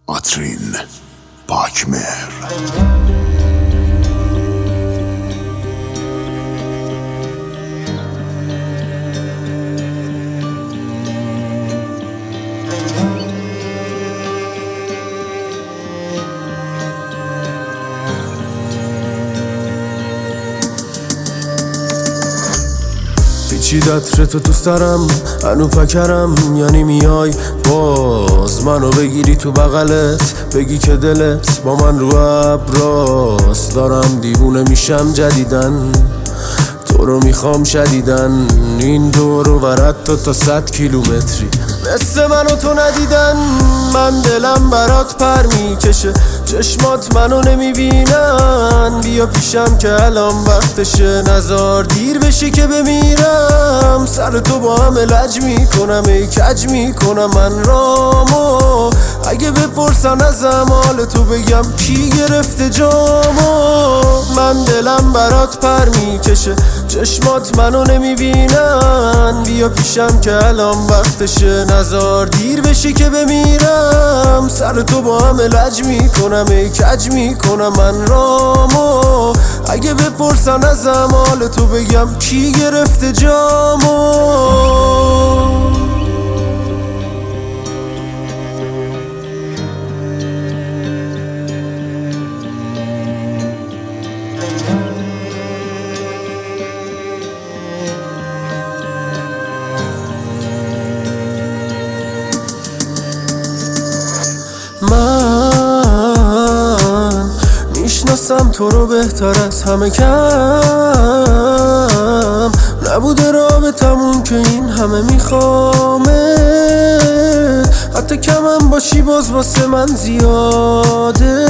آترین پاکمهر. پیچید عطر تو دوست دارم، هنو فکرم یعنی میای باز منو بگیری تو بغلت، بگی که دلت با من رو ابراست. دارم دیوونه میشم جدیدن، تو رو میخوام شدیدن. این دور و برد تا 100 کیلومتری مثل منو تو ندیدن. من دلم برات پر میکشه، چشمات منو نمیبینن. بیا پیشم که الان وقتشه، نزار دیر بشه که بمیرم. سر تو با هم لج میکنم، ای کج میکنم من رامو. اگه بپرسن ازم حال تو بگم کی گرفته جامو. من دلم برات پر میکشه، چشمات منو نمیبینن. بیا پیشم که الان وقتشه، نزار دیر بشه که بمیرم. سر تو با هم لج میکنم، ای کج میکنم من رامو. اگه بپرسن ازم حال تو بگم کی گرفته جامو. من میشناسم تو رو بهتر از همه، کم نبوده رابطمون که این همه میخوامه. حتی کمم باشی باز واسه من زیاده.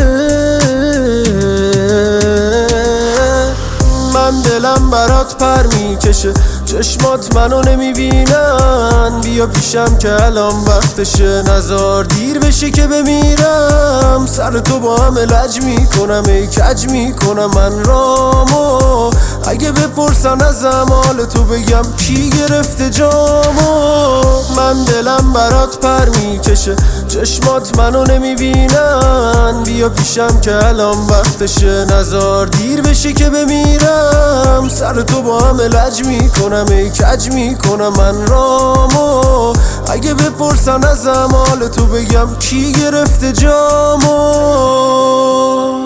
من دلم برات پر میکشه، چشمات منو نمیبینن. بیا پیشم که الان وقتشه، نزار دیر بشه که بمیرم. سر تو با هم لج میکنم، ای کج میکنم من رامو. اگه بپرسن ازم حال تو بگم کی گرفته جامو. من دلم برات پر میکشه، چشمات منو نمیبینن. بیا پیشم که الان وقتشه، نزار دیر بشه که بمیرم. سر تو با هم لج میکنم، ای کج میکنم من رامو. اگه بپرسن ازم حال تو بگم کی گرفته جامو.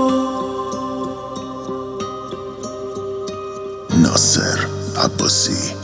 ناصر عباسی.